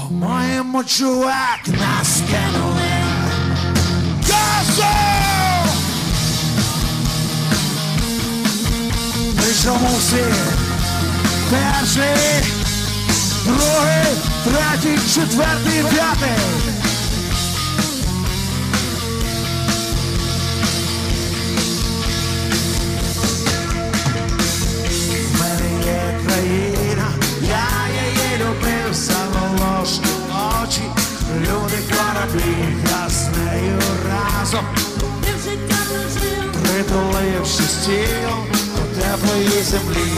По-моєму, чувак, нас кинули. Газу! Причому всі перший, другий, третій, четвертий, п'ятий. В мене є країна, я її любив, самоложні очі, люди, кораблі, я з нею разом. Притуливши стіл до теплої землі.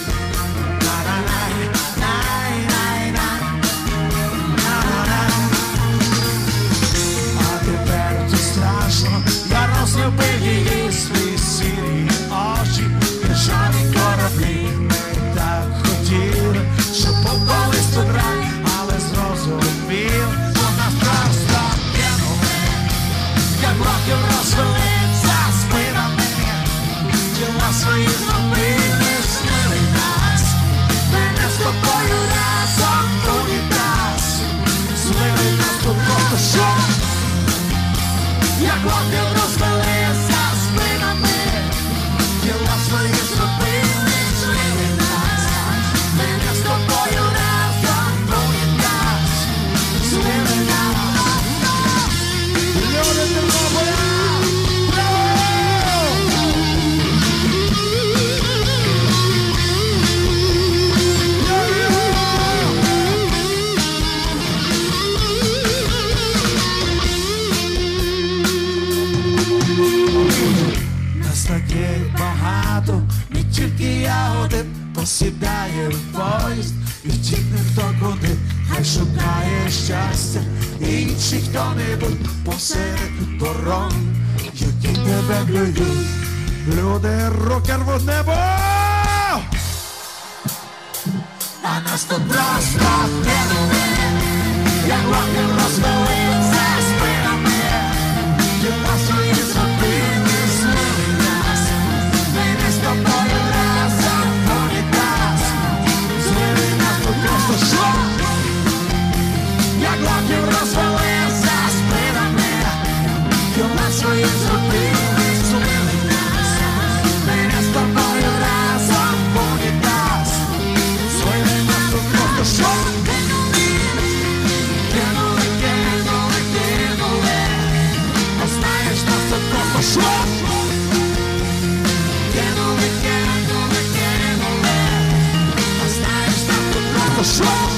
А тепер то страшно, я розлюбив її, свої сірі очі, ржаві кораблі. Ми так хотіли, щоб попались тут рай, але зрозумів, вона просто кинули, як років розвели за спинами. Діла свої зробили, снили нас, мене з тобою разом в унітаз. Злили нас тут просто що, як років розвели за спинами. Діла свої зробили, снили нас, мене з тобою разом в унітаз. Злили нас. Люди Тернополя! Нас таких багато, не тільки я один, посідає в поїзд і втікне хто куди, хай шукає щастя, інші хто-небудь посеред дорог, які тебе клюють, люди руки рвуть небо, а нас тут просто кинули, як років розвели за спинами. Діла свої зробили, злили нас, мене з тобою разом в унітаз. Злили нас тут просто що, як років розвели за спинами. Діла свої зробили, злили нас, мене з тобою разом в унітаз. Злили нас тут просто що, кинули, кинули, кинули. Знаєш, нас тут просто що? Кинули, кинули, кинули. А знаєш, нас тут просто що?